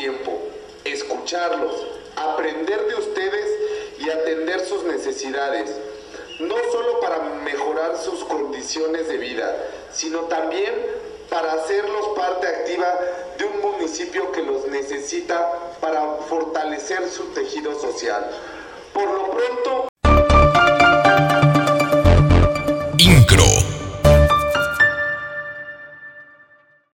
tiempo, escucharlos, aprender de ustedes y atender sus necesidades, no solo para mejorar sus condiciones de vida, sino también para hacerlos parte activa de un municipio que los necesita para fortalecer su tejido social. Por lo pronto,